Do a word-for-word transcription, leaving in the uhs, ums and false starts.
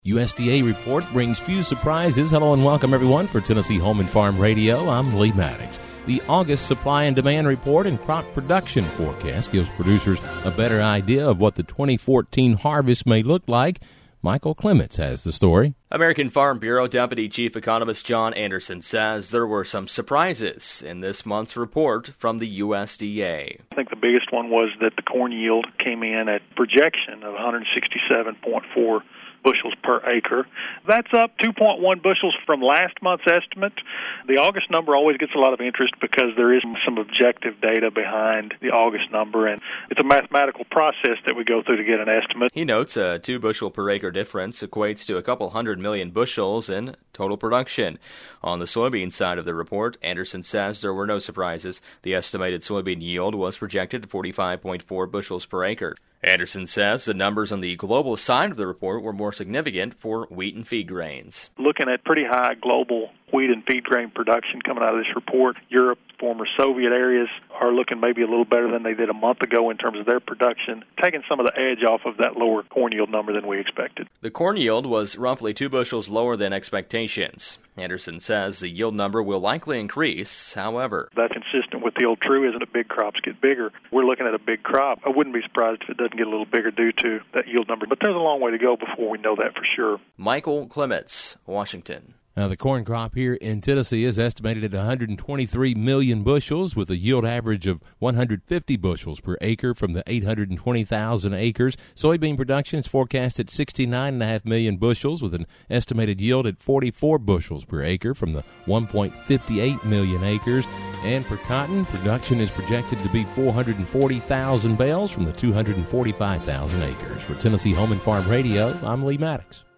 U S D A report brings few surprises. Hello and welcome, everyone, for Tennessee Home and Farm Radio. I'm Lee Maddox. The August supply and demand report and crop production forecast gives producers a better idea of what the twenty fourteen harvest may look like. Michael Clements has the story. American Farm Bureau Deputy Chief Economist John Anderson says there were some surprises in this month's report from the U S D A. I think the biggest one was that the corn yield came in at projection of one hundred sixty-seven point four bushels per acre. That's up two point one bushels from last month's estimate. The August number always gets a lot of interest because there is some objective data behind the August number, and it's a mathematical process that we go through to get an estimate. He notes a two bushel per acre difference equates to a couple hundred million bushels in total production. On the soybean side of the report, Anderson says there were no surprises. The estimated soybean yield was projected at forty-five point four bushels per acre. Anderson says the numbers on the global side of the report were more significant for wheat and feed grains. Looking at pretty high global wheat and feed grain production coming out of this report, Europe, former Soviet areas are looking maybe a little better than they did a month ago in terms of their production, taking some of the edge off of that lower corn yield number than we expected. The corn yield was roughly two bushels lower than expectations. Anderson says the yield number will likely increase, however. That's consistent with the old truism that big crops get bigger. We're looking at a big crop. I wouldn't be surprised if it doesn't get a little bigger due to that yield number, but there's a long way to go before we know that for sure. Michael Clements, Washington. Now, the corn crop here in Tennessee is estimated at one hundred twenty-three million bushels, with a yield average of one hundred fifty bushels per acre from the eight hundred twenty thousand acres. Soybean production is forecast at sixty-nine point five million bushels, with an estimated yield at forty-four bushels per acre from the one point five eight million acres. And for cotton, production is projected to be four hundred forty thousand bales from the two hundred forty-five thousand acres. For Tennessee Home and Farm Radio, I'm Lee Maddox.